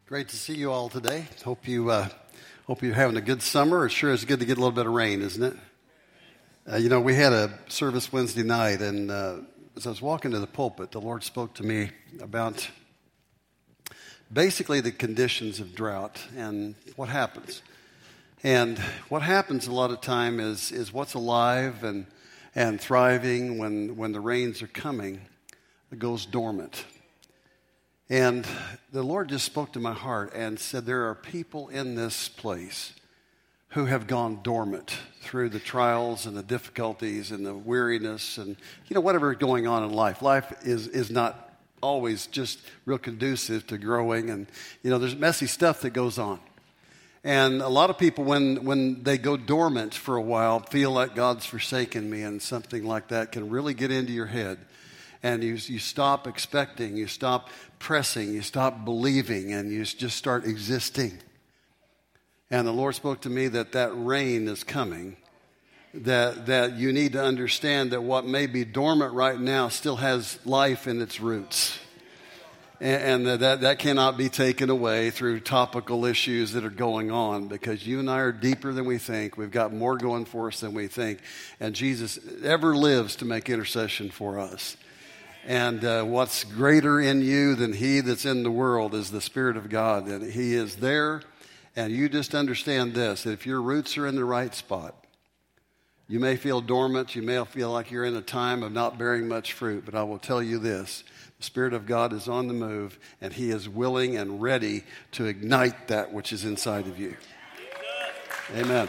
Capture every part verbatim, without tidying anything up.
Great to see you all today. Hope you uh, hope you're having a good summer. It sure is good to get a little bit of rain, isn't it? Uh, you know, we had a service Wednesday night, and uh, as I was walking to the pulpit, the Lord spoke to me about basically the conditions of drought and what happens. And what happens a lot of time is is what's alive and and thriving when when the rains are coming, it goes dormant. And the Lord just spoke to my heart and said, there are people in this place who have gone dormant through the trials and the difficulties and the weariness and, you know, whatever is going on in life. Life is, is not always just real conducive to growing, and, you know, there's messy stuff that goes on. And a lot of people, when, when they go dormant for a while, feel like God's forsaken me, and something like that can really get into your head. And you, you stop expecting, you stop pressing, you stop believing, and you just start existing. And the Lord spoke to me that that rain is coming, that, that you need to understand that what may be dormant right now still has life in its roots. And, and that, that cannot be taken away through topical issues that are going on, because you and I are deeper than we think. We've got more going for us than we think. And Jesus ever lives to make intercession for us. And uh, what's greater in you than he that's in the world is the Spirit of God. And he is there. And you just understand this, that if your roots are in the right spot, you may feel dormant. You may feel like you're in a time of not bearing much fruit. But I will tell you this, the Spirit of God is on the move, and he is willing and ready to ignite that which is inside of you. Amen.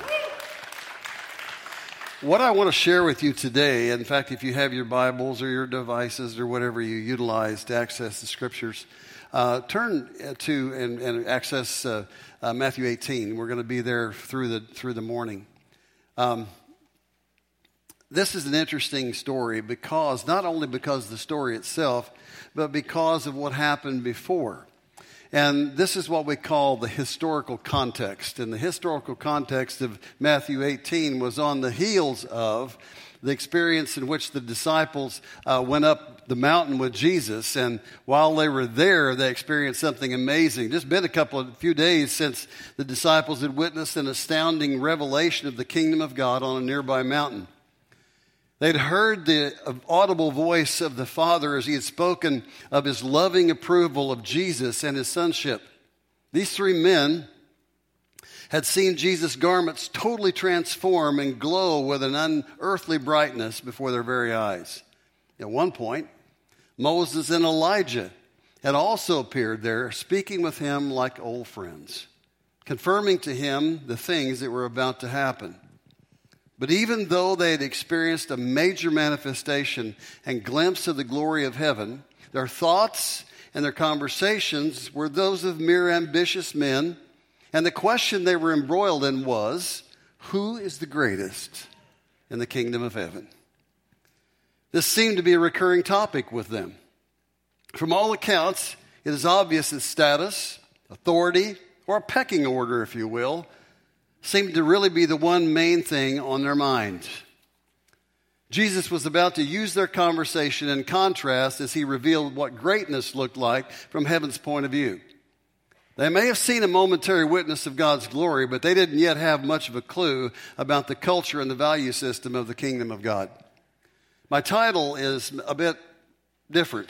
What I want to share with you today, in fact, if you have your Bibles or your devices or whatever you utilize to access the Scriptures, uh, turn to and, and access uh, uh, Matthew eighteen. We're going to be there through the through the morning. Um, this is an interesting story because not only because of the story itself, but because of what happened before. And this is what we call the historical context. And the historical context of Matthew eighteen was on the heels of the experience in which the disciples uh, went up the mountain with Jesus. And while they were there, they experienced something amazing. Just been a couple of few days since the disciples had witnessed an astounding revelation of the kingdom of God on a nearby mountain. They'd heard the audible voice of the Father as he had spoken of his loving approval of Jesus and his sonship. These three men had seen Jesus' garments totally transform and glow with an unearthly brightness before their very eyes. At one point, Moses and Elijah had also appeared there, speaking with him like old friends, confirming to him the things that were about to happen. But even though they had experienced a major manifestation and glimpse of the glory of heaven, their thoughts and their conversations were those of mere ambitious men. And the question they were embroiled in was, who is the greatest in the kingdom of heaven? This seemed to be a recurring topic with them. From all accounts, it is obvious that status, authority, or a pecking order, if you will, seemed to really be the one main thing on their mind. Jesus was about to use their conversation in contrast as he revealed what greatness looked like from heaven's point of view. They may have seen a momentary witness of God's glory, but they didn't yet have much of a clue about the culture and the value system of the kingdom of God. My title is a bit different.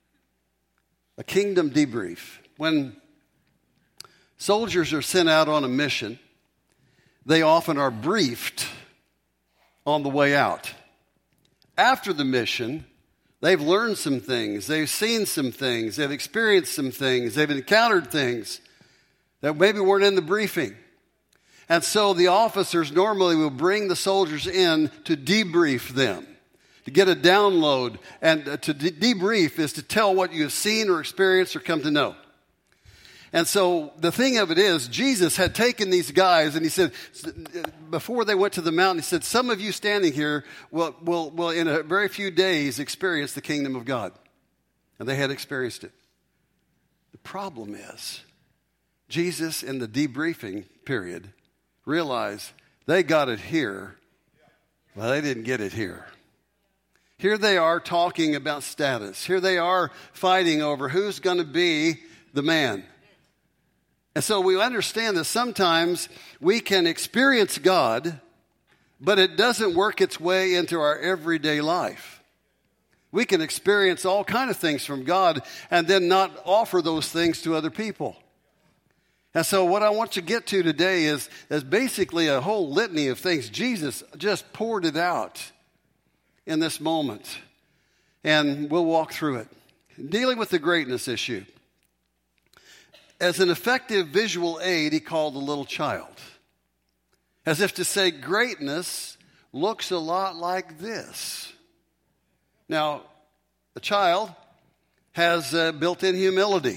A kingdom debrief. When soldiers are sent out on a mission, they often are briefed on the way out. After the mission, they've learned some things, they've seen some things, they've experienced some things, they've encountered things that maybe weren't in the briefing. And so the officers normally will bring the soldiers in to debrief them, to get a download. And to de- debrief is to tell what you have seen or experienced or come to know. And so the thing of it is, Jesus had taken these guys and he said, before they went to the mountain, he said, some of you standing here will, will, will in a very few days experience the kingdom of God. And they had experienced it. The problem is, Jesus in the debriefing period realized they got it here, but they didn't get it here. Here they are talking about status. Here they are fighting over who's going to be the man. And so we understand that sometimes we can experience God, but it doesn't work its way into our everyday life. We can experience all kinds of things from God and then not offer those things to other people. And so what I want you to get to today is, is basically a whole litany of things. Jesus just poured it out in this moment. And we'll walk through it. Dealing with the greatness issue. As an effective visual aid, he called the little child. As if to say, greatness looks a lot like this. Now, a child has uh, built-in humility,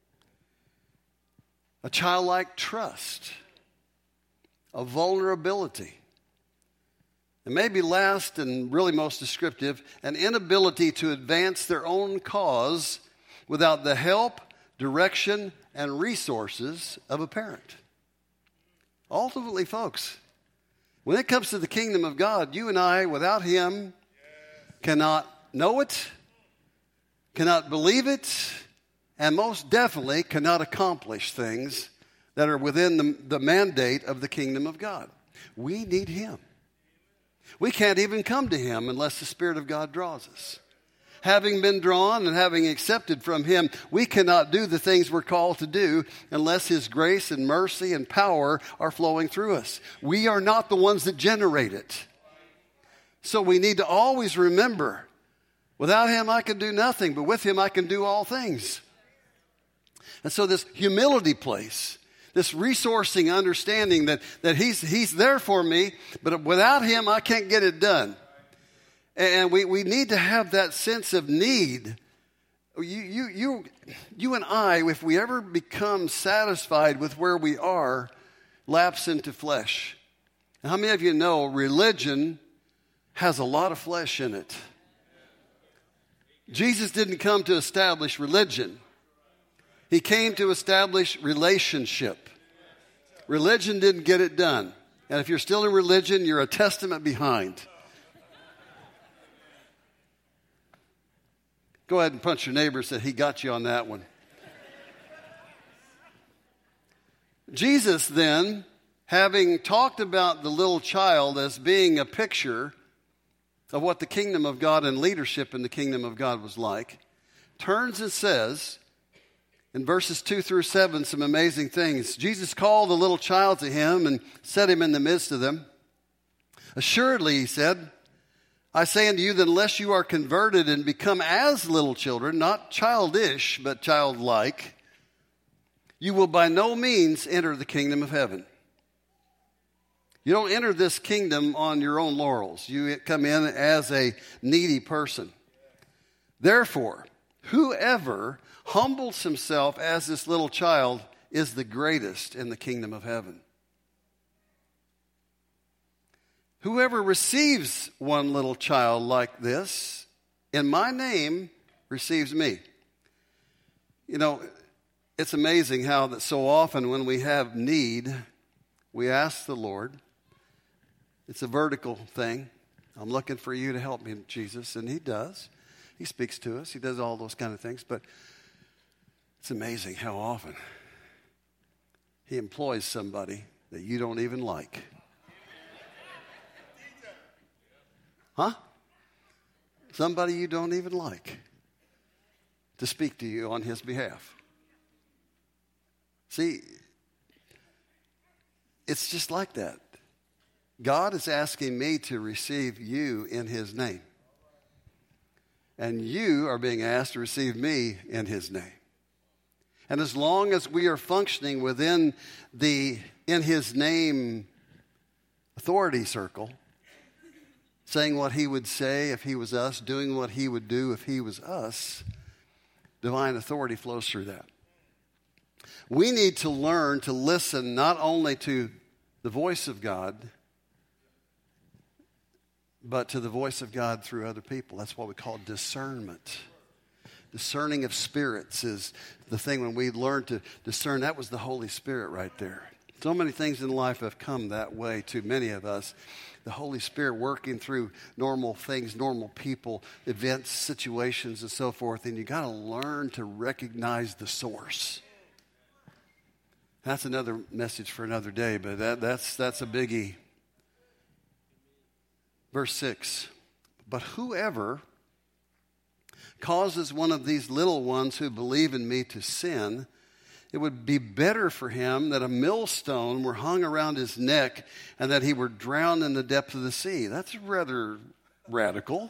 a childlike trust, a vulnerability, and maybe last and really most descriptive, an inability to advance their own cause without the help, direction, and resources of a parent. Ultimately, folks, when it comes to the kingdom of God, you and I, without him, cannot know it, cannot believe it, and most definitely cannot accomplish things that are within the, the mandate of the kingdom of God. We need him. We can't even come to him unless the Spirit of God draws us. Having been drawn and having accepted from him, we cannot do the things we're called to do unless his grace and mercy and power are flowing through us. We are not the ones that generate it. So we need to always remember, without him I can do nothing, but with him I can do all things. And so this humility place, this resourcing understanding that, that he's, he's there for me, but without him I can't get it done. And we, we need to have that sense of need. You, you, you, you and I, if we ever become satisfied with where we are, lapse into flesh. And how many of you know religion has a lot of flesh in it? Jesus didn't come to establish religion. He came to establish relationship. Religion didn't get it done. And if you're still in religion, you're a testament behind. Go ahead and punch your neighbor and say, he got you on that one. Jesus then, having talked about the little child as being a picture of what the kingdom of God and leadership in the kingdom of God was like, turns and says, in verses two through seven, some amazing things. Jesus called the little child to him and set him in the midst of them. Assuredly, he said, I say unto you that unless you are converted and become as little children, not childish, but childlike, you will by no means enter the kingdom of heaven. You don't enter this kingdom on your own laurels. You come in as a needy person. Therefore, whoever humbles himself as this little child is the greatest in the kingdom of heaven. Whoever receives one little child like this, in my name, receives me. You know, it's amazing how that so often when we have need, we ask the Lord. It's a vertical thing. I'm looking for you to help me, Jesus, and he does. He speaks to us. He does all those kind of things, but it's amazing how often he employs somebody that you don't even like. Huh? Somebody you don't even like to speak to you on his behalf. See, it's just like that. God is asking me to receive you in his name. And you are being asked to receive me in his name. And as long as we are functioning within the in his name authority circle, saying what he would say if he was us, doing what he would do if he was us, divine authority flows through that. We need to learn to listen not only to the voice of God, but to the voice of God through other people. That's what we call discernment. Discerning of spirits is the thing when we learn to discern. That was the Holy Spirit right there. So many things in life have come that way to many of us. The Holy Spirit working through normal things, normal people, events, situations, and so forth. And you got to learn to recognize the source. That's another message for another day, but that, that's, that's a biggie. Verse six, but whoever causes one of these little ones who believe in me to sin, it would be better for him that a millstone were hung around his neck and that he were drowned in the depth of the sea. That's rather radical.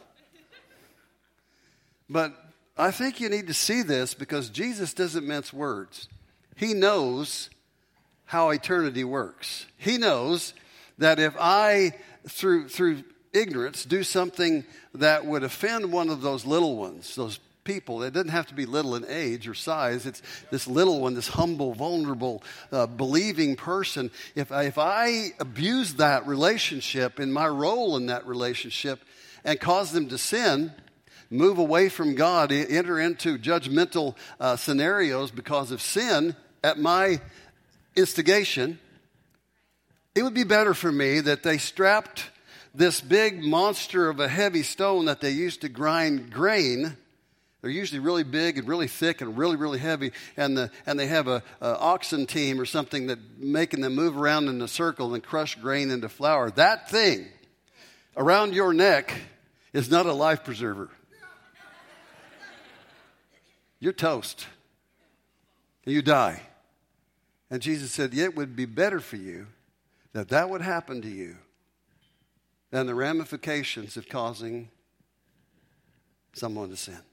But I think you need to see this because Jesus doesn't mince words. He knows how eternity works. He knows that if I, through through ignorance, do something that would offend one of those little ones, those people, it doesn't have to be little in age or size. It's this little one, this humble, vulnerable, uh, believing person. If I, if I abuse that relationship in my role in that relationship and cause them to sin, move away from God, enter into judgmental uh, scenarios because of sin at my instigation, it would be better for me that they strapped this big monster of a heavy stone that they used to grind grain. They're usually really big and really thick and really, really heavy, and the and they have a, a oxen team or something that making them move around in a circle and crush grain into flour. That thing around your neck is not a life preserver. You're toast. You die. And Jesus said, it would be better for you that that would happen to you than the ramifications of causing someone to sin.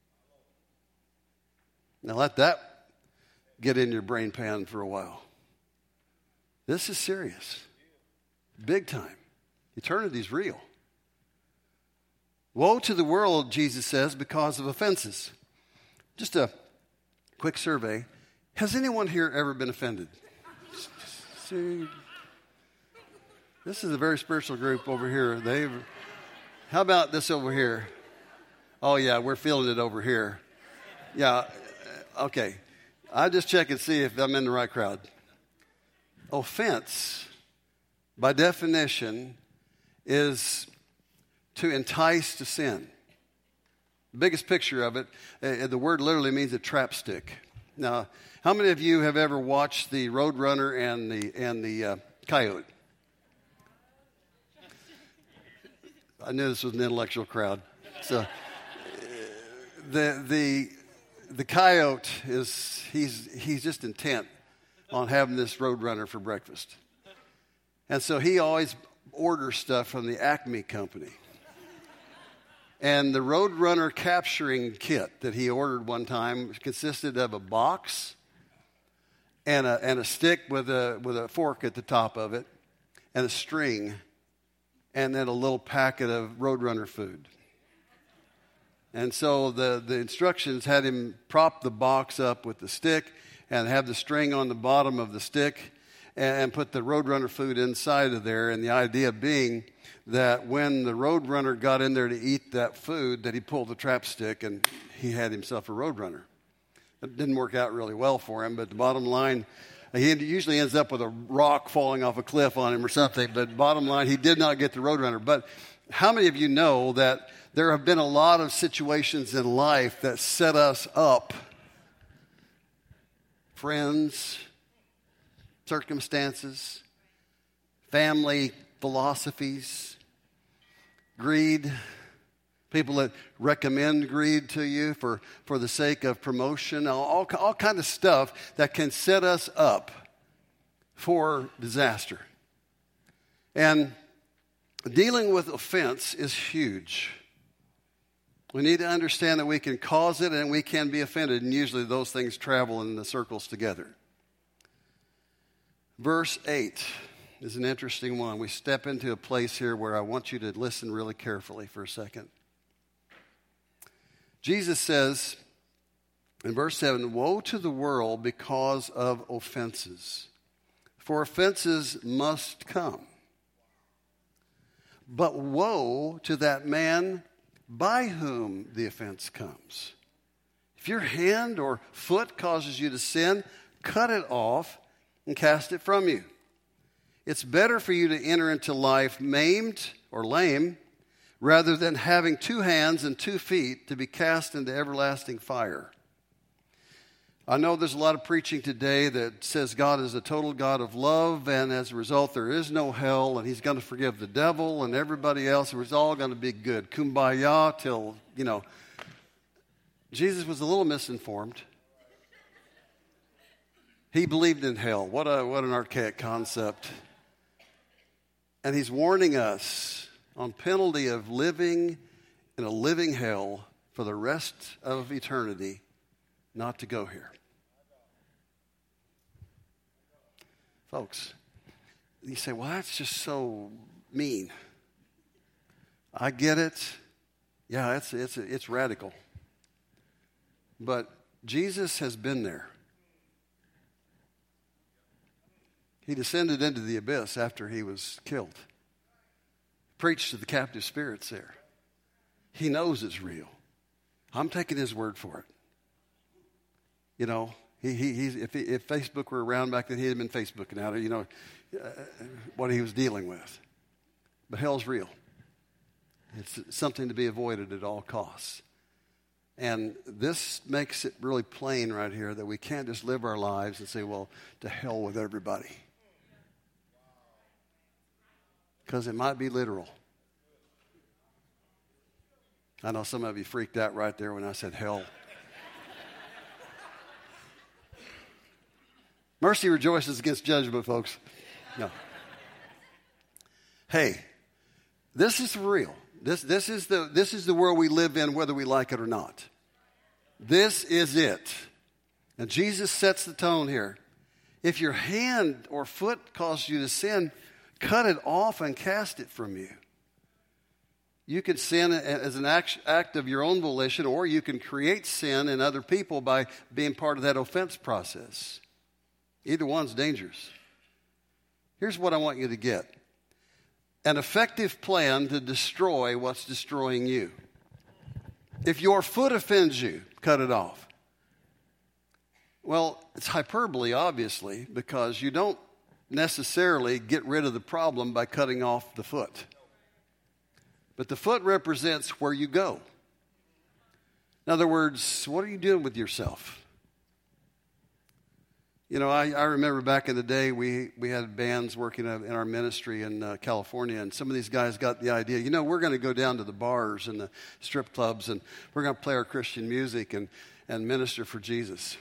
Now let that get in your brain pan for a while. This is serious. Big time. Eternity's real. Woe to the world, Jesus says, because of offenses. Just a quick survey. Has anyone here ever been offended? See, this is a very spiritual group over here. They, how about this over here? Oh, yeah, we're feeling it over here. Yeah, okay. I'll just check and see if I'm in the right crowd. Offense, by definition, is to entice to sin. The biggest picture of it, uh, the word literally means a trap stick. Now, how many of you have ever watched the Roadrunner and the and the uh, Coyote? I knew this was an intellectual crowd. So, uh, the the the Coyote is he's he's just intent on having this Roadrunner for breakfast, and so he always orders stuff from the Acme company. And the Roadrunner capturing kit that he ordered one time consisted of a box and a and a stick with a with a fork at the top of it, and a string, and then a little packet of Roadrunner food. And so the, the instructions had him prop the box up with the stick and have the string on the bottom of the stick and, and put the Roadrunner food inside of there. And the idea being that when the Roadrunner got in there to eat that food, that he pulled the trap stick and he had himself a Roadrunner. It didn't work out really well for him, but the bottom line, he usually ends up with a rock falling off a cliff on him or something, but bottom line, he did not get the Roadrunner. But how many of you know that there have been a lot of situations in life that set us up? Friends, circumstances, family philosophies, greed, people that recommend greed to you for, for the sake of promotion, all, all kind of stuff that can set us up for disaster. And dealing with offense is huge. We need to understand that we can cause it and we can be offended, and usually those things travel in the circles together. Verse eight is an interesting one. We step into a place here where I want you to listen really carefully for a second. Jesus says in verse seven, woe to the world because of offenses, for offenses must come. But woe to that man by whom the offense comes. If your hand or foot causes you to sin, cut it off and cast it from you. It's better for you to enter into life maimed or lame rather than having two hands and two feet to be cast into everlasting fire. I know there's a lot of preaching today that says God is a total God of love, and as a result, there is no hell, and he's going to forgive the devil and everybody else, and it's all going to be good. Kumbaya till, you know. Jesus was a little misinformed. He believed in hell. What a what an archaic concept. And he's warning us on penalty of living in a living hell for the rest of eternity not to go here. Folks, you say, well, that's just so mean. I get it. Yeah, it's it's it's radical. But Jesus has been there. He descended into the abyss after he was killed. Preached to the captive spirits there. He knows it's real. I'm taking his word for it. You know, he, he, he's, if, he, if Facebook were around back then, he'd have been Facebooking out, you know, uh, what he was dealing with. But hell's real. It's something to be avoided at all costs. And this makes it really plain right here that we can't just live our lives and say, well, to hell with everybody. Because it might be literal. I know some of you freaked out right there when I said hell. Mercy rejoices against judgment, folks. No. Hey, this is real. This, this, is the, this is the world we live in, whether we like it or not. This is it. And Jesus sets the tone here. If your hand or foot causes you to sin, cut it off and cast it from you. You can sin as an act, act of your own volition, or you can create sin in other people by being part of that offense process. Either one's dangerous. Here's what I want you to get. An effective plan to destroy what's destroying you. If your foot offends you, cut it off. Well, it's hyperbole, obviously, because you don't necessarily get rid of the problem by cutting off the foot. But the foot represents where you go. In other words, what are you doing with yourself? You know, I, I remember back in the day, we, we had bands working in our ministry in uh, California, and some of these guys got the idea, you know, we're going to go down to the bars and the strip clubs, and we're going to play our Christian music and, and minister for Jesus.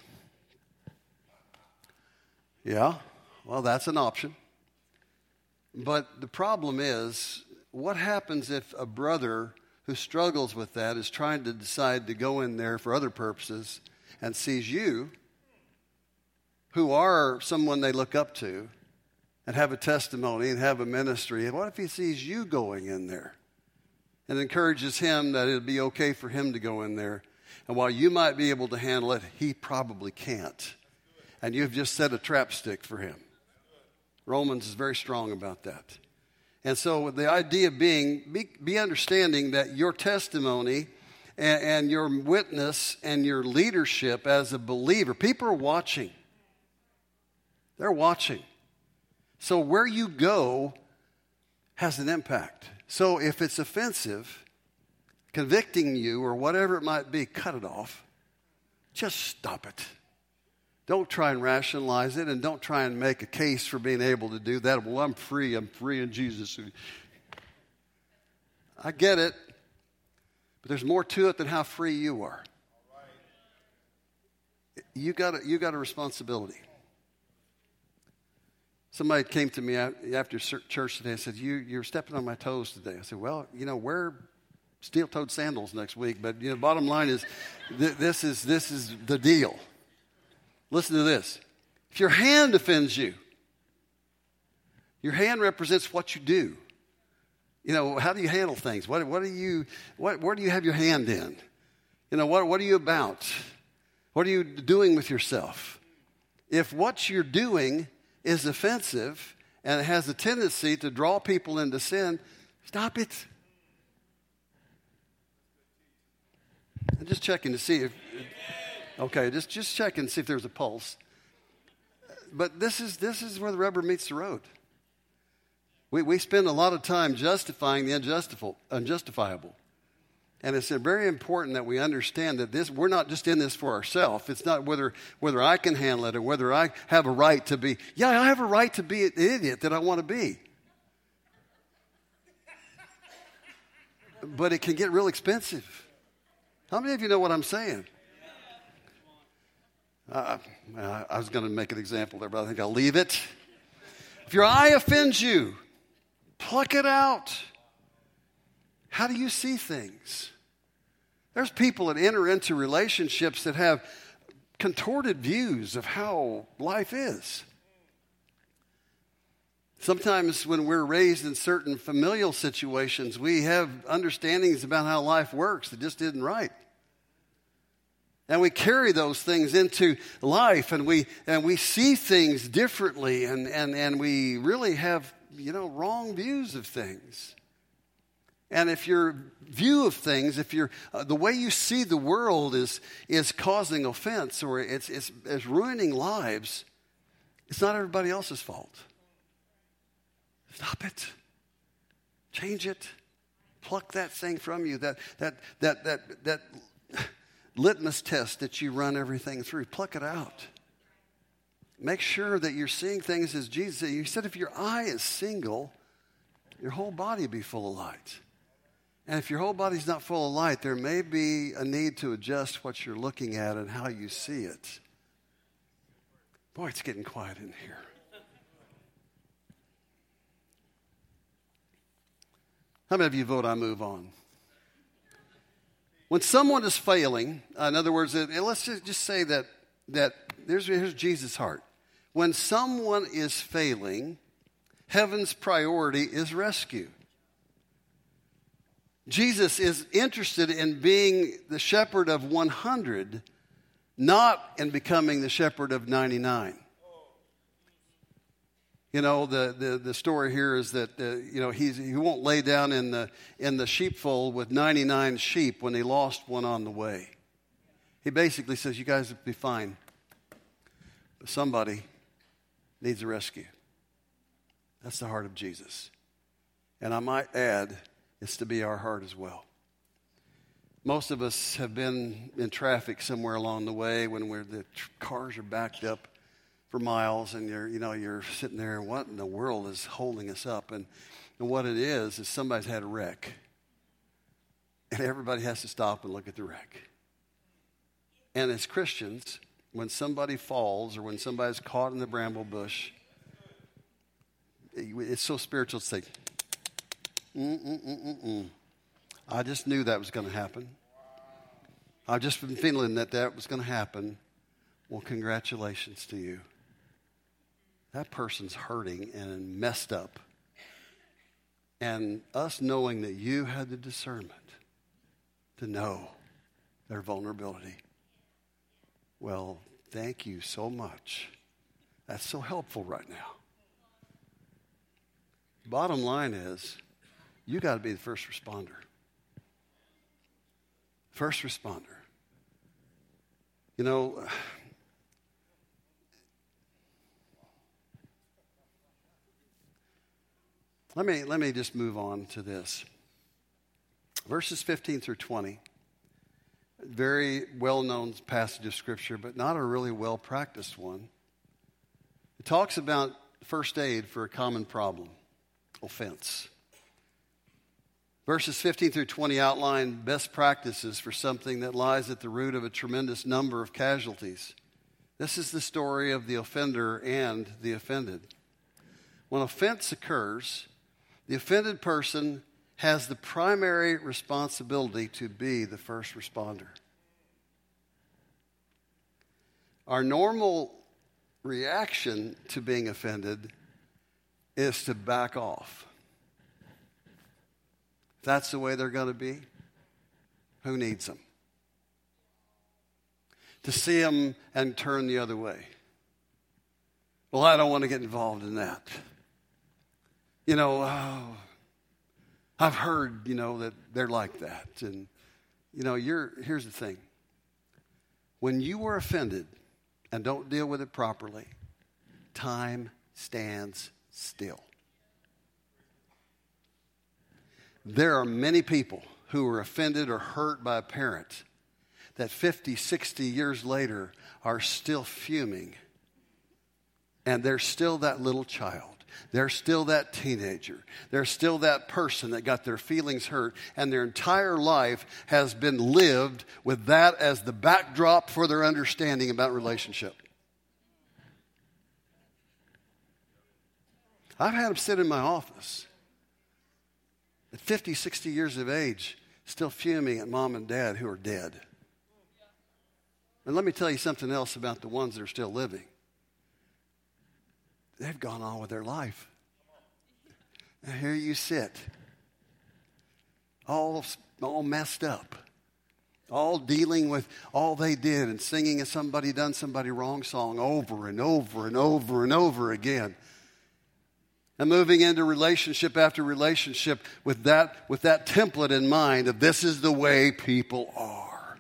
Yeah, well, that's an option. But the problem is, what happens if a brother who struggles with that is trying to decide to go in there for other purposes and sees you, who are someone they look up to and have a testimony and have a ministry, and what if he sees you going in there and encourages him that it would be okay for him to go in there, and while you might be able to handle it, he probably can't, and you've just set a trap stick for him. Romans is very strong about that. And so the idea being, be, be understanding that your testimony and, and your witness and your leadership as a believer, people are watching. They're watching. So where you go has an impact. So if it's offensive, convicting you or whatever it might be, cut it off. Just stop it. Don't try and rationalize it, and don't try and make a case for being able to do that. Well, I'm free. I'm free in Jesus. I get it, but there's more to it than how free you are. You got a, you got a responsibility. Somebody came to me after church today and said, you, you're stepping on my toes today. I said, well, you know, wear steel-toed sandals next week. But you know, bottom line is, th- this is this is the deal. Listen to this. If your hand offends you, your hand represents what you do. You know, how do you handle things? What, what do you, what, where do you have your hand in? You know, what, what are you about? What are you doing with yourself? If what you're doing is offensive and it has a tendency to draw people into sin, stop it. I'm just checking to see if, okay, just, just checking to see if there's a pulse. But this is, this is where the rubber meets the road. We, we spend a lot of time justifying the unjustifiable. unjustifiable. And it's very important that we understand that this, we're not just in this for ourselves. It's not whether, whether I can handle it or whether I have a right to be. Yeah, I have a right to be an idiot that I want to be. But it can get real expensive. How many of you know what I'm saying? Uh, I was going to make an example there, but I think I'll leave it. If your eye offends you, pluck it out. How do you see things? There's people that enter into relationships that have contorted views of how life is. Sometimes when we're raised in certain familial situations, we have understandings about how life works that just isn't right. And we carry those things into life, and we and we see things differently, and, and, and we really have, you know, wrong views of things. And if your view of things, if you're, uh, the way you see the world is is causing offense or it's, it's it's ruining lives, it's not everybody else's fault. Stop it. Change it. Pluck that thing from you. That that that that that litmus test that you run everything through. Pluck it out. Make sure that you're seeing things as Jesus said. You said if your eye is single, your whole body will be full of light. And if your whole body's not full of light, there may be a need to adjust what you're looking at and how you see it. Boy, it's getting quiet in here. How many of you vote I move on? When someone is failing, uh, in other words, uh, let's just, just say that, that there's, here's Jesus' heart. When someone is failing, heaven's priority is rescue. Jesus is interested in being the shepherd of one hundred, not in becoming the shepherd of ninety-nine. You know, the, the, the story here is that, uh, you know, he's, he won't lay down in the, in the sheepfold with ninety-nine sheep when he lost one on the way. He basically says, you guys will be fine, but somebody needs a rescue. That's the heart of Jesus. And I might add, it's to be our heart as well. Most of us have been in traffic somewhere along the way when we're, the tr- cars are backed up for miles, and you're, you know, you're sitting there, and what in the world is holding us up? And, and what it is is somebody's had a wreck, and everybody has to stop and look at the wreck. And as Christians, when somebody falls or when somebody's caught in the bramble bush, it, it's so spiritual to say, Mm-mm-mm-mm-mm. I just knew that was going to happen. I've just been feeling that that was going to happen. Well, congratulations to you. That person's hurting and messed up. And us knowing that you had the discernment to know their vulnerability. Well, thank you so much. That's so helpful right now. Bottom line is, you got to be the first responder. First responder. You know, let me let me just move on to this. Verses fifteen through twenty. Very well-known passage of Scripture, but not a really well-practiced one. It talks about first aid for a common problem, offense. Verses fifteen through twenty outline best practices for something that lies at the root of a tremendous number of casualties. This is the story of the offender and the offended. When offense occurs, the offended person has the primary responsibility to be the first responder. Our normal reaction to being offended is to back off. If that's the way they're going to be, who needs them? To see them and turn the other way. Well, I don't want to get involved in that. You know, oh, I've heard, you know, that they're like that. And, you know, you're here's the thing. When you are offended and don't deal with it properly, time stands still. There are many people who were offended or hurt by a parent that fifty, sixty years later are still fuming. And they're still that little child. They're still that teenager. They're still that person that got their feelings hurt, and their entire life has been lived with that as the backdrop for their understanding about relationship. I've had them sit in my office at fifty, sixty years of age, still fuming at mom and dad who are dead. And let me tell you something else about the ones that are still living. They've gone on with their life. And here you sit, all, all messed up, all dealing with all they did and singing a somebody done somebody wrong song over and over and over and over again. And moving into relationship after relationship with that, with that template in mind of this is the way people are.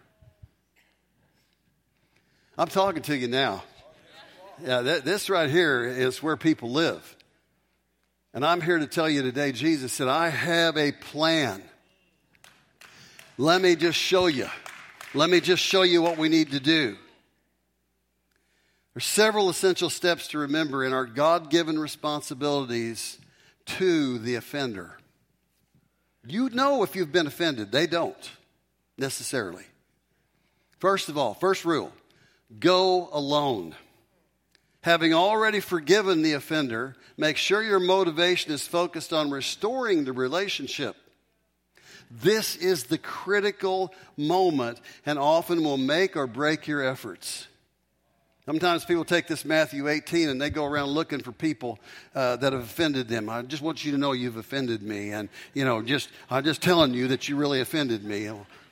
I'm talking to you now. Yeah, th- this right here is where people live. And I'm here to tell you today, Jesus said, I have a plan. Let me just show you. Let me just show you what we need to do. There's several essential steps to remember in our God-given responsibilities to the offender. You know if you've been offended. They don't necessarily. First of all, first rule, go alone. Having already forgiven the offender, make sure your motivation is focused on restoring the relationship. This is the critical moment and often will make or break your efforts. Sometimes people take this Matthew eighteen and they go around looking for people uh, that have offended them. I just want you to know you've offended me. And, you know, just I'm just telling you that you really offended me.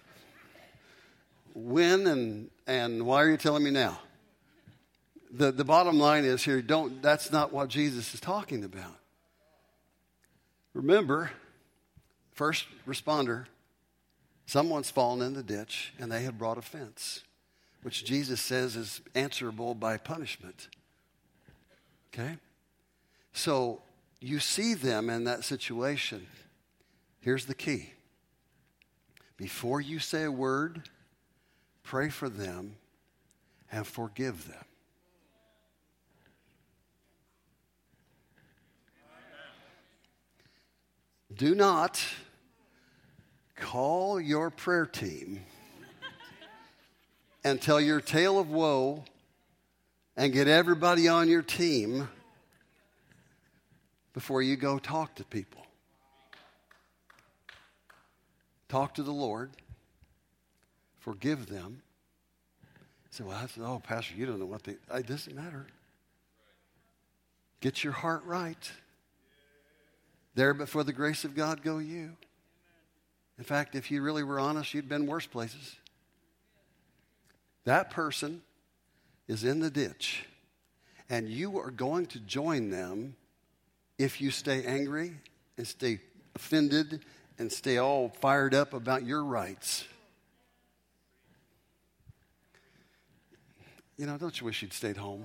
When and, and why are you telling me now? The, the bottom line is here, don't, that's not what Jesus is talking about. Remember, first responder, someone's fallen in the ditch and they have brought offense, which Jesus says is answerable by punishment. Okay? So you see them in that situation. Here's the key. Before you say a word, pray for them and forgive them. Do not call your prayer team and tell your tale of woe and get everybody on your team before you go talk to people. Talk to the Lord. Forgive them. Say, well, I said, oh, Pastor, you don't know what they... It doesn't matter. Get your heart right. There, but for the grace of God, go you. In fact, if you really were honest, you'd been worse places. That person is in the ditch, and you are going to join them if you stay angry and stay offended and stay all fired up about your rights. You know, don't you wish you'd stayed home?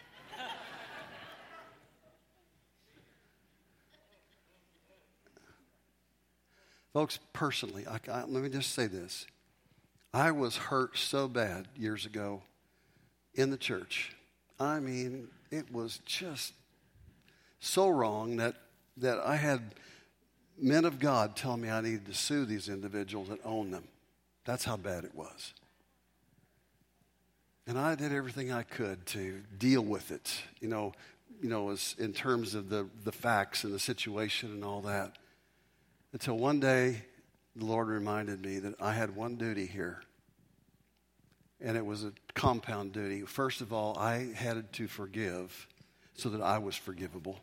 Folks, personally, I, I, let me just say this. I was hurt so bad years ago in the church. I mean, it was just so wrong that, that I had men of God telling me I needed to sue these individuals and own them. That's how bad it was. And I did everything I could to deal with it, you know, you know, as in terms of the, the facts and the situation and all that. Until one day, the Lord reminded me that I had one duty here. And it was a compound duty. First of all, I had to forgive so that I was forgivable.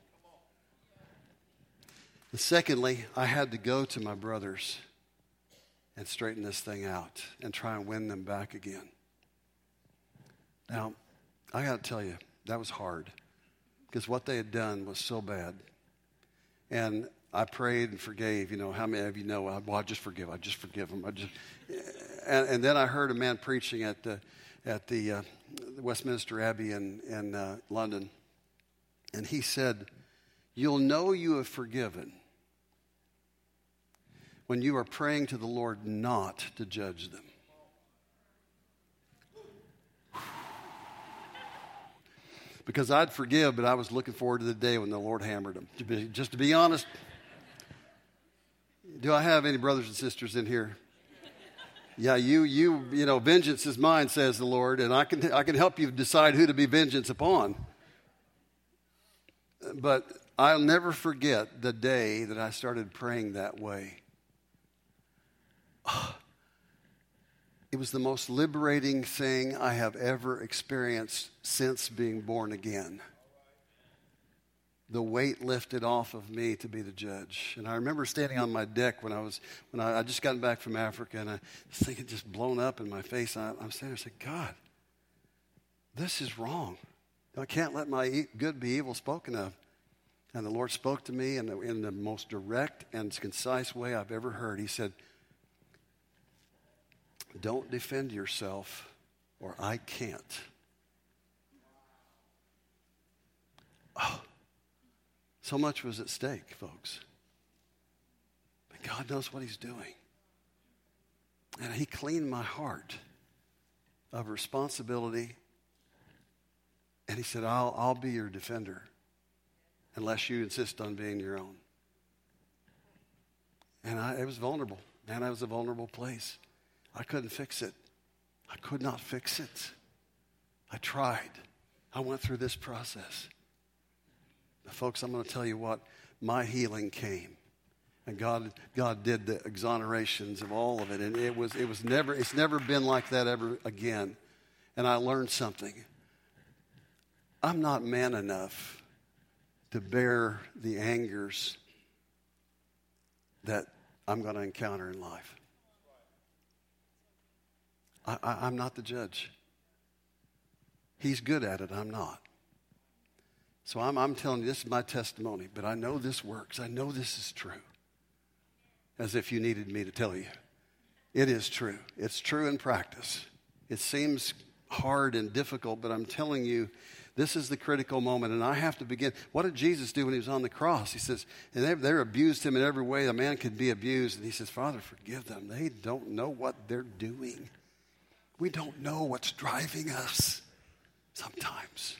And secondly, I had to go to my brothers and straighten this thing out and try and win them back again. Now, I got to tell you, that was hard because what they had done was so bad. And I prayed and forgave. You know, how many of you know, well, I just forgive. I just forgive them. I just, and, and then I heard a man preaching at the, at the uh, Westminster Abbey in, in uh, London. And he said, you'll know you have forgiven when you are praying to the Lord not to judge them. Because I'd forgive, but I was looking forward to the day when the Lord hammered them. To be, just to be honest, do I have any brothers and sisters in here? Yeah, you, you, you know, vengeance is mine, says the Lord, and I can, I can help you decide who to be vengeance upon. But I'll never forget the day that I started praying that way. Oh, it was the most liberating thing I have ever experienced since being born again. The weight lifted off of me to be the judge. And I remember standing on my deck when I was, when I, I just gotten back from Africa, and I was thinking just blown up in my face. I, I'm standing there and said, God, this is wrong. I can't let my e- good be evil spoken of. And the Lord spoke to me in the, in the most direct and concise way I've ever heard. He said, don't defend yourself, or I can't. Oh, so much was at stake, folks. But God knows what he's doing. And he cleaned my heart of responsibility. And he said, I'll, I'll be your defender unless you insist on being your own. And I, it was vulnerable. Man, I was a vulnerable place. I couldn't fix it. I could not fix it. I tried. I went through this process. Now, folks, I'm going to tell you what, my healing came. And God, God did the exonerations of all of it. And it was, it was never, it's never been like that ever again. And I learned something. I'm not man enough to bear the angers that I'm going to encounter in life. I, I, I'm not the judge. He's good at it. I'm not. So I'm, I'm telling you, this is my testimony, but I know this works. I know this is true. As if you needed me to tell you. It is true. It's true in practice. It seems hard and difficult, but I'm telling you, this is the critical moment, and I have to begin. What did Jesus do when he was on the cross? He says, and they, they abused him in every way a man could be abused. And he says, Father, forgive them. They don't know what they're doing. We don't know what's driving us sometimes.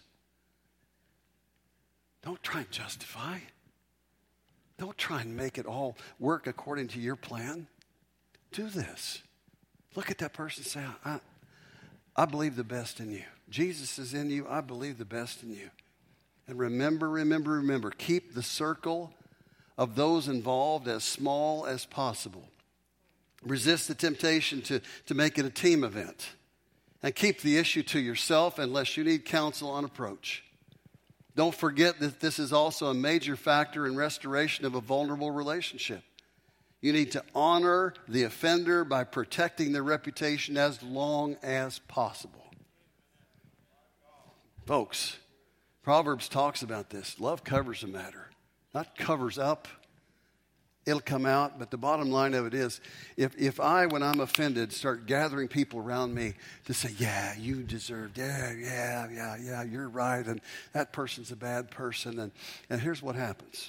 Don't try and justify. Don't try and make it all work according to your plan. Do this. Look at that person and say, I, I believe the best in you. Jesus is in you. I believe the best in you. And remember, remember, remember, keep the circle of those involved as small as possible. Resist the temptation to, to make it a team event. And keep the issue to yourself unless you need counsel on approach. Don't forget that this is also a major factor in restoration of a vulnerable relationship. You need to honor the offender by protecting their reputation as long as possible. Folks, Proverbs talks about this. Love covers a matter, not covers up. It'll come out, but the bottom line of it is, if, if I, when I'm offended, start gathering people around me to say, yeah, you deserve, yeah, yeah, yeah, yeah, you're right, and that person's a bad person, and, and here's what happens.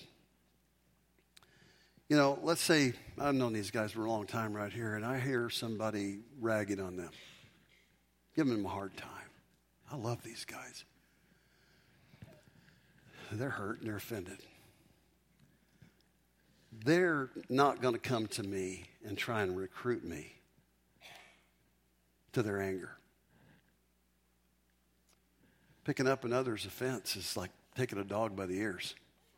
You know, let's say, I've known these guys for a long time right here, and I hear somebody ragging on them, giving them a hard time. I love these guys. They're hurt and they're offended. They're not going to come to me and try and recruit me to their anger. Picking up another's offense is like taking a dog by the ears.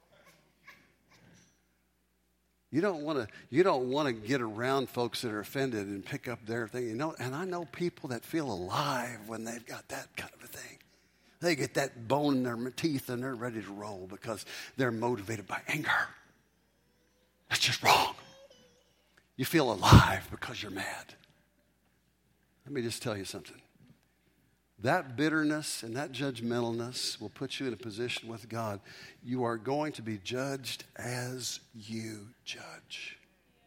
You don't want to. You don't want to get around folks that are offended and pick up their thing. You know, and I know people that feel alive when they've got that kind of a thing. They get that bone in their teeth and they're ready to roll because they're motivated by anger. That's just wrong. You feel alive because you're mad. Let me just tell you something. That bitterness and that judgmentalness will put you in a position with God. You are going to be judged as you judge.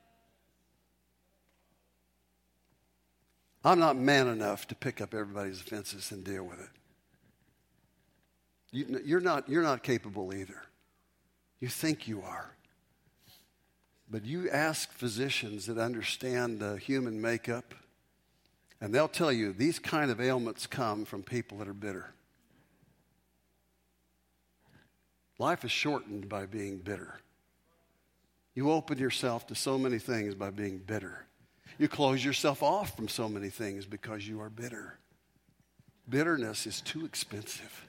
I'm not man enough to pick up everybody's offenses and deal with it. You, you're not, you're not capable either. You think you are. But you ask physicians that understand the human makeup, and they'll tell you these kind of ailments come from people that are bitter. Life is shortened by being bitter. You open yourself to so many things by being bitter. You close yourself off from so many things because you are bitter. Bitterness is too expensive.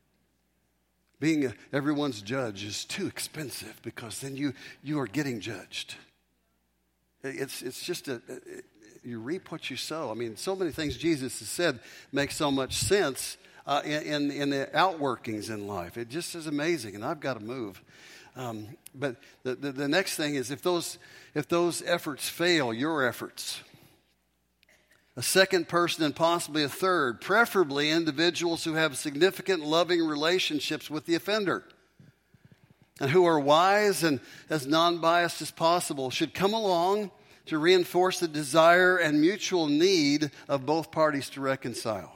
Being a, everyone's judge is too expensive because then you, you are getting judged. It's, it's just a, it, you reap what you sow. I mean, so many things Jesus has said make so much sense uh, in, in, in the outworkings in life. It just is amazing, and I've got to move. Um, but the, the, the next thing is if those, if those efforts fail, your efforts, a second person and possibly a third, preferably individuals who have significant loving relationships with the offender and who are wise and as non-biased as possible, should come along to reinforce the desire and mutual need of both parties to reconcile.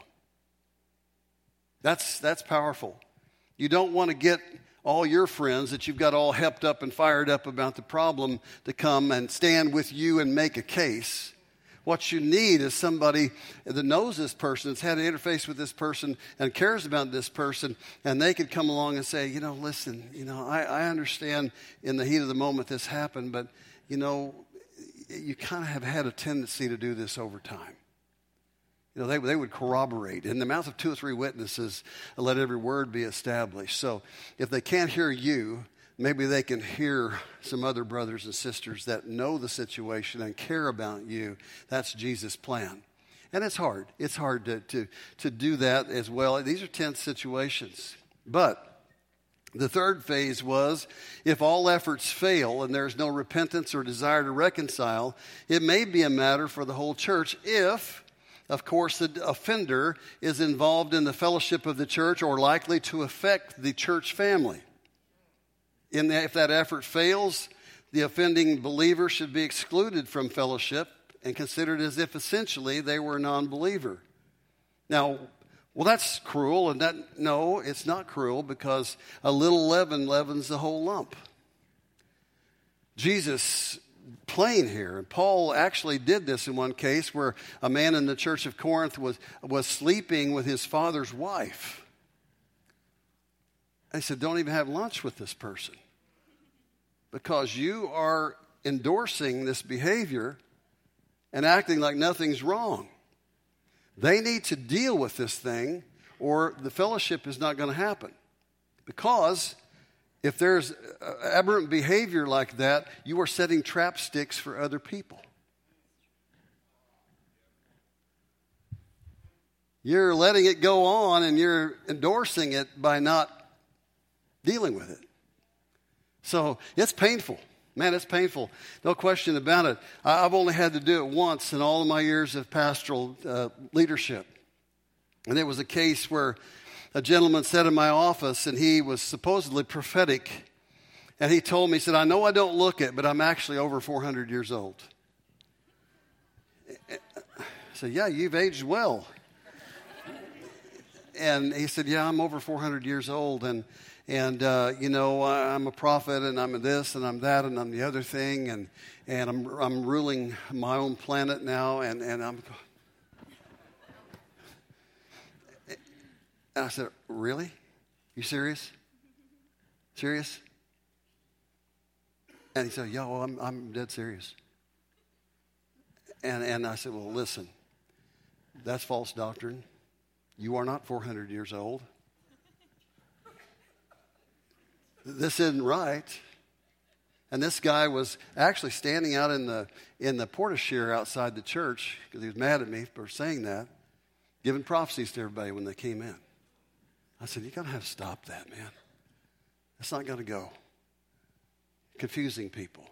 That's, that's powerful. You don't want to get all your friends that you've got all hepped up and fired up about the problem to come and stand with you and make a case. What you need is somebody that knows this person, that's had an interface with this person and cares about this person, and they could come along and say, you know, listen, you know, I, I understand in the heat of the moment this happened, but, you know, you kind of have had a tendency to do this over time. You know, they, they would corroborate. In the mouth of two or three witnesses, let every word be established. So if they can't hear you, maybe they can hear some other brothers and sisters that know the situation and care about you. That's Jesus' plan. And it's hard. It's hard to, to, to do that as well. These are tense situations. But the third phase was, if all efforts fail and there's no repentance or desire to reconcile, it may be a matter for the whole church if, of course, the offender is involved in the fellowship of the church or likely to affect the church family. In the, if that effort fails, the offending believer should be excluded from fellowship and considered as if essentially they were a non-believer. Now, well, that's cruel, and that no, it's not cruel because a little leaven leavens the whole lump. Jesus plain here, and Paul actually did this in one case where a man in the church of Corinth was, was sleeping with his father's wife. And he said, don't even have lunch with this person because you are endorsing this behavior and acting like nothing's wrong. They need to deal with this thing or the fellowship is not going to happen. Because if there's aberrant behavior like that, you are setting trap sticks for other people. You're letting it go on and you're endorsing it by not dealing with it. So it's painful. Man, it's painful. No question about it. I've only had to do it once in all of my years of pastoral uh, leadership. And it was a case where a gentleman sat in my office, and he was supposedly prophetic. And he told me, he said, I know I don't look it, but I'm actually over four hundred years old. I said, yeah, you've aged well. And he said, yeah, I'm over four hundred years old. And, and uh, you know, I'm a prophet, and I'm this, and I'm that, and I'm the other thing. And, and I'm, I'm ruling my own planet now, and, and I'm... And I said, really? You serious? Serious? And he said, yeah, well, I'm, I'm dead serious. And, and I said, well, listen, that's false doctrine. You are not four hundred years old. This isn't right. And this guy was actually standing out in the, in the portiere outside the church because he was mad at me for saying that, giving prophecies to everybody when they came in. I said, you've got to have to stop that, man. That's not going to go. Confusing people.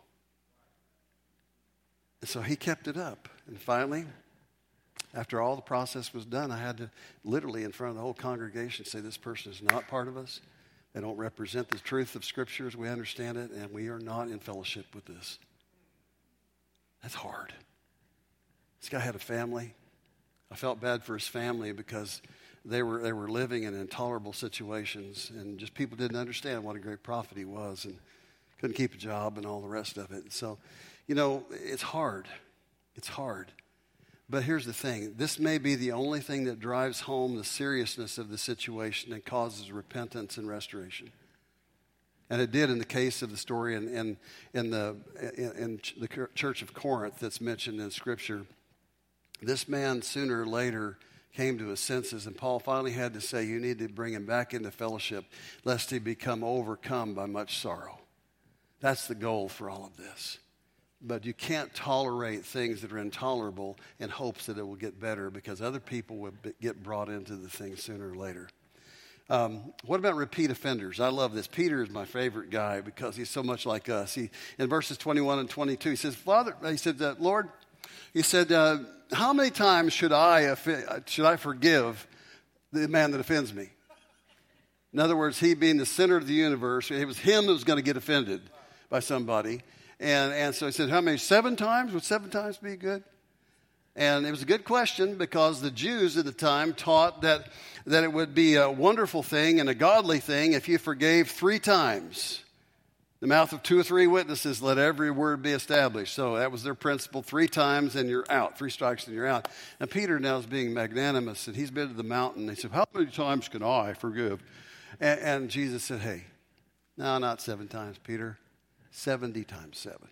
And so he kept it up. And finally, after all the process was done, I had to literally in front of the whole congregation say, this person is not part of us. They don't represent the truth of Scripture as we understand it, and we are not in fellowship with this. That's hard. This guy had a family. I felt bad for his family because They were they were living in intolerable situations, and just people didn't understand what a great prophet he was. And couldn't keep a job and all the rest of it. So, you know, it's hard. It's hard. But here's the thing. This may be the only thing that drives home the seriousness of the situation and causes repentance and restoration. And it did in the case of the story in, in, in, the, in, in the church of Corinth that's mentioned in Scripture. This man sooner or later came to his senses, and Paul finally had to say, you need to bring him back into fellowship, lest he become overcome by much sorrow. That's the goal for all of this. But you can't tolerate things that are intolerable in hopes that it will get better, because other people will be, get brought into the thing sooner or later. Um, what about repeat offenders? I love this. Peter is my favorite guy because he's so much like us. He, in verses twenty-one and twenty-two, he says, Father, he said, uh, Lord, he said, uh, how many times should I, off- should I forgive the man that offends me? In other words, he being the center of the universe, it was him that was going to get offended by somebody. And, and so he said, how many? Seven times? Would seven times be good? And it was a good question because the Jews at the time taught that, that it would be a wonderful thing and a godly thing if you forgave three times. The mouth of two or three witnesses, let every word be established. So that was their principle. Three times and you're out. Three strikes and you're out. And Peter now is being magnanimous, and he's been to the mountain. He said, how many times can I forgive? And, and Jesus said, hey, no, not seven times, Peter. seventy times seven.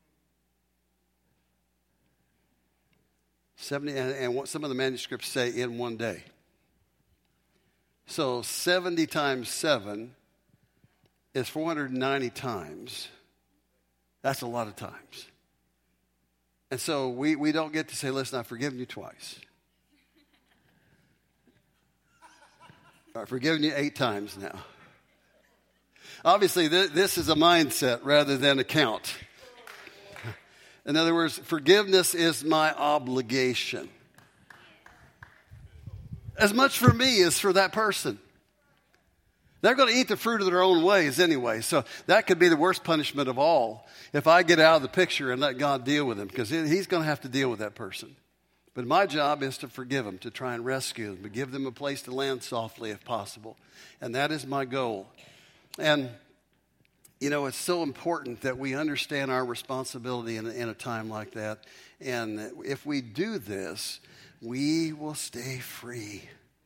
seventy, and, and what some of the manuscripts say in one day. So seventy times seven is four hundred ninety times. That's a lot of times. And so we, we don't get to say, listen, I've forgiven you twice. I've forgiven you eight times now. Obviously, th- this is a mindset rather than a count. In other words, forgiveness is my obligation. As much for me as for that person. They're going to eat the fruit of their own ways anyway. So that could be the worst punishment of all if I get out of the picture and let God deal with them, because he's going to have to deal with that person. But my job is to forgive them, to try and rescue them, to give them a place to land softly if possible. And that is my goal. And, you know, it's so important that we understand our responsibility in a, in a time like that. And if we do this, we will stay free.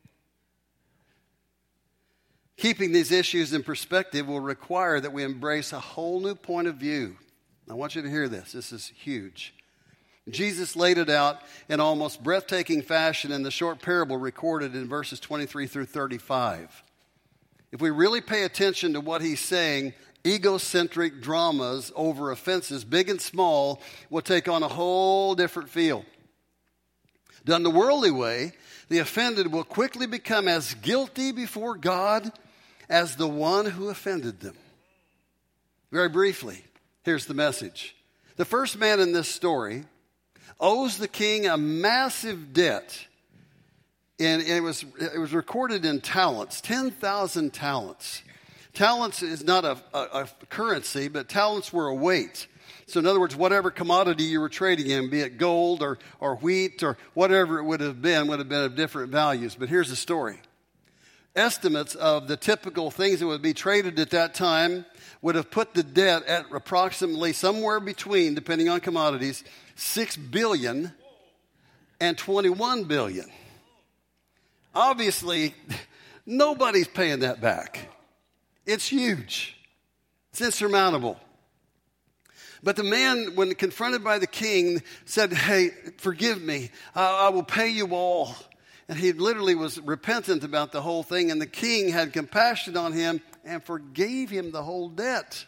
Keeping these issues in perspective will require that we embrace a whole new point of view. I want you to hear this. This is huge. Jesus laid it out in almost breathtaking fashion in the short parable recorded in verses twenty-three through thirty-five. If we really pay attention to what he's saying, egocentric dramas over offenses, big and small, will take on a whole different feel. Done the worldly way, the offended will quickly become as guilty before God as the one who offended them. Very briefly, here's the message. The first man in this story owes the king a massive debt. And it was, it was recorded in talents, ten thousand talents. Talents is not a, a, a currency, but talents were a weight. So in other words, whatever commodity you were trading in, be it gold or, or wheat or whatever it would have been, would have been of different values. But here's the story. Estimates of the typical things that would be traded at that time would have put the debt at approximately somewhere between, depending on commodities, six billion dollars and twenty-one billion dollars. Obviously, nobody's paying that back. It's huge. It's insurmountable. But the man, when confronted by the king, said, hey, forgive me. I, I will pay you all. And he literally was repentant about the whole thing. And the king had compassion on him and forgave him the whole debt.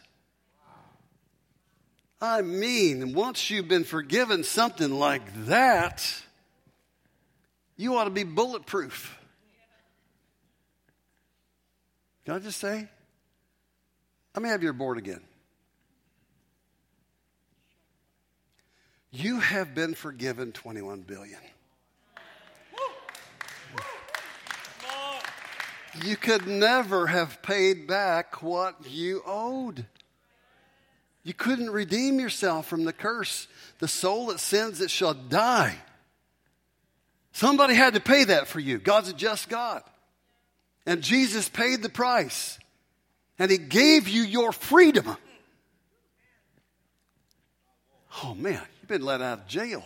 I mean, once you've been forgiven something like that, you ought to be bulletproof. Can I just say? Let me have your board again. You have been forgiven twenty-one billion dollars. You could never have paid back what you owed. You couldn't redeem yourself from the curse. The soul that sins, it shall die. Somebody had to pay that for you. God's a just God. And Jesus paid the price. And he gave you your freedom. Oh, man, you've been let out of jail.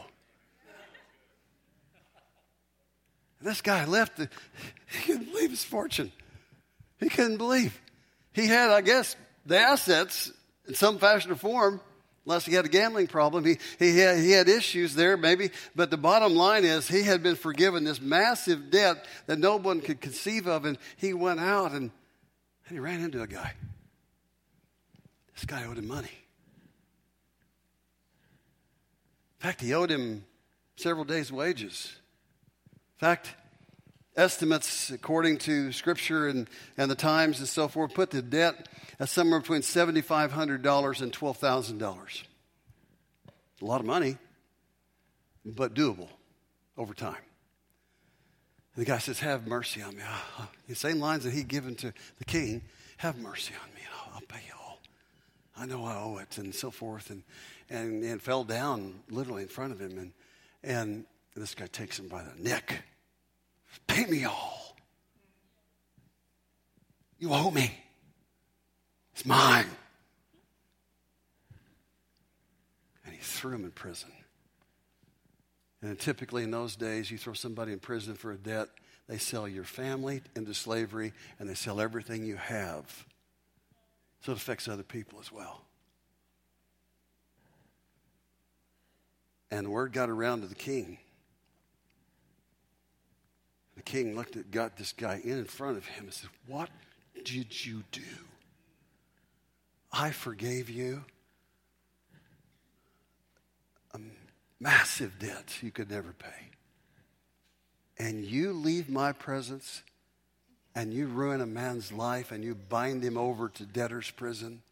And this guy left. The, he couldn't believe his fortune. He couldn't believe. He had, I guess, the assets in some fashion or form, unless he had a gambling problem. He, he, had, he had issues there, maybe. But the bottom line is he had been forgiven this massive debt that no one could conceive of. And he went out and, and he ran into a guy. This guy owed him money. In fact, he owed him several days' wages. In fact, estimates according to Scripture and, and the Times and so forth put the debt at somewhere between seven thousand five hundred dollars and twelve thousand dollars. A lot of money, but doable over time. And the guy says, have mercy on me. The same lines that he'd given to the king, have mercy on me, and I'll, I'll pay you all. I know I owe it, and so forth. And, and, and fell down literally in front of him. And, and this guy takes him by the neck. Pay me all. You owe me. It's mine. And he threw him in prison. And typically in those days, you throw somebody in prison for a debt, they sell your family into slavery, and they sell everything you have. So it affects other people as well. And the word got around to the king. The king looked at, got this guy in in front of him and said, what did you do? I forgave you a massive debt you could never pay. And you leave my presence and you ruin a man's life and you bind him over to debtor's prison.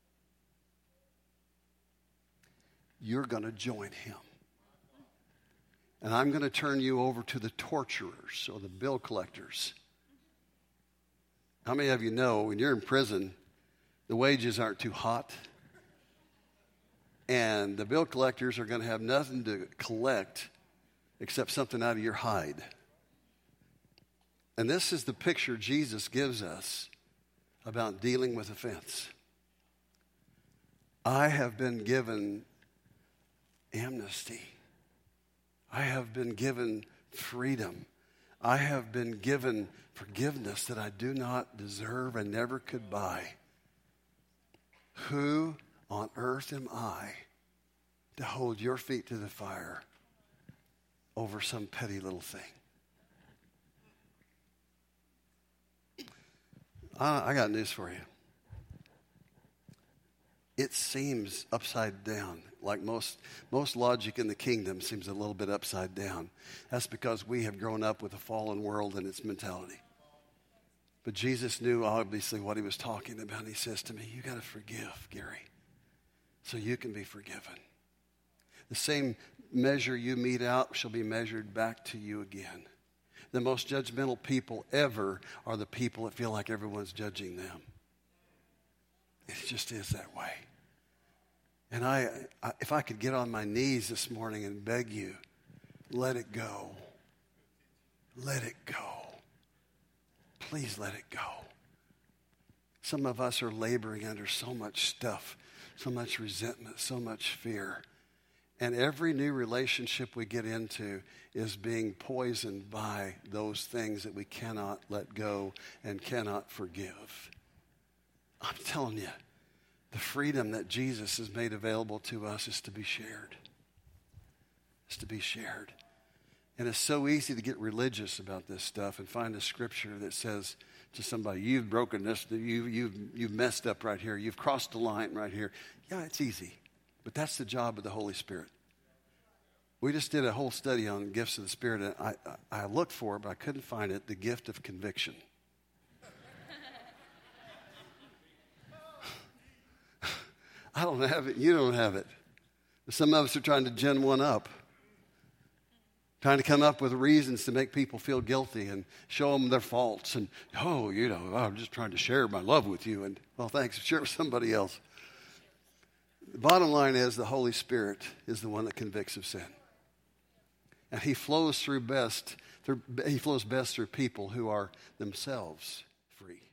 You're going to join him. And I'm going to turn you over to the torturers or the bill collectors. How many of you know when you're in prison, the wages aren't too hot? And the bill collectors are going to have nothing to collect except something out of your hide. And this is the picture Jesus gives us about dealing with offense. I have been given amnesty. I have been given freedom. I have been given forgiveness that I do not deserve and never could buy. Who on earth am I to hold your feet to the fire over some petty little thing? I, I got news for you. It seems upside down. Like most, most logic in the kingdom seems a little bit upside down. That's because we have grown up with a fallen world and its mentality. But Jesus knew obviously what he was talking about. He says to me, you got to forgive, Gary, so you can be forgiven. The same measure you mete out shall be measured back to you again. The most judgmental people ever are the people that feel like everyone's judging them. It just is that way. And I, I, if I could get on my knees this morning and beg you, let it go. Let it go. Please let it go. Some of us are laboring under so much stuff, so much resentment, so much fear. And every new relationship we get into is being poisoned by those things that we cannot let go and cannot forgive. I'm telling you, the freedom that Jesus has made available to us is to be shared. It's to be shared. And it's so easy to get religious about this stuff and find a scripture that says to somebody, you've broken this, you, you've, you've messed up right here, you've crossed the line right here. Yeah, it's easy. But that's the job of the Holy Spirit. We just did a whole study on gifts of the Spirit, and I, I, I looked for it, but I couldn't find it, the gift of conviction. I don't have it. You don't have it. Some of us are trying to gin one up. Trying to come up with reasons to make people feel guilty and show them their faults. And, oh, you know, I'm just trying to share my love with you. And, well, thanks. Share it with somebody else. The bottom line is the Holy Spirit is the one that convicts of sin. And he flows through best, through, he flows best through people who are themselves free.